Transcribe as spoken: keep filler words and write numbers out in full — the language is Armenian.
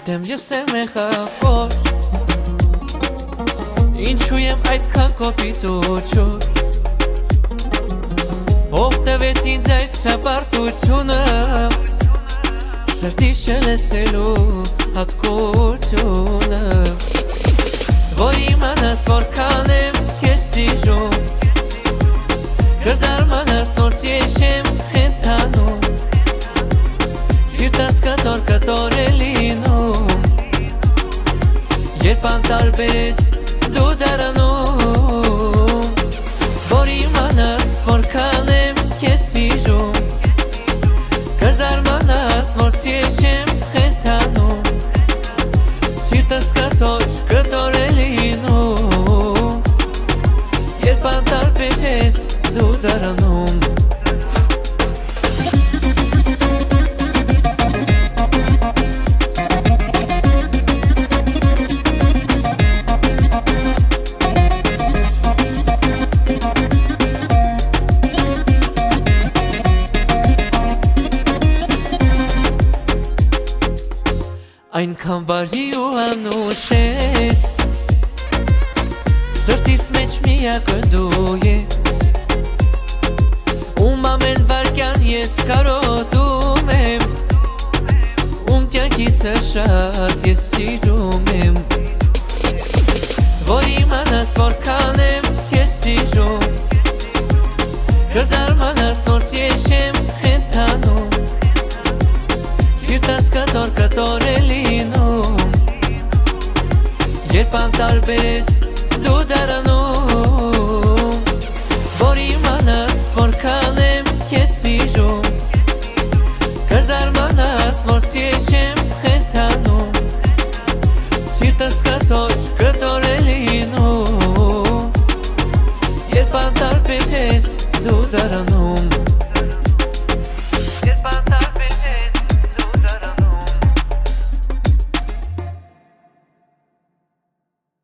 Գիտեմ ես եմ է խախոր Ինչու եմ այդքան կոպիտ ու չոր Ով տվեց ինձ այս սապարտությունը Սրտիս չլսելու հատկությունը Որ իմանաս որքան եմ քեզ սիրում Կզարմանաս ոնց ես եմ խենթանում Սիրտս կտոր կտոր է լինում Երբ անտարբեր ես դու դարանում Որ իմանաս որքան եմ քեզ սիրում Կզարմանաս ոնց ես եմ խենթանում Սիրտս կտոր կտոր է լինում Երբ անտարբեր ես դու դարանում Այնքան բարի ու անուշ ես Սրտիս մեջ միակը դու ես Ում ամեն վարկյան ես կարոտում եմ Ում կյանքիցը շատ ես սիրում եմ Որ իմանաս որքան եմ քեզ սիրում Կզարմանաս ոնց ես եմ խենթանում Սիրտս կտոր կտոր է լինում Երբ անտարբեր ես դու դարանում Որ իմանաս որքան եմ քեզ սիրում Կզարմանաս ոնց ես եմ խենթանում Սիրտս կտոր կտոր է լինում Երբ անտարբեր ես դու դարանում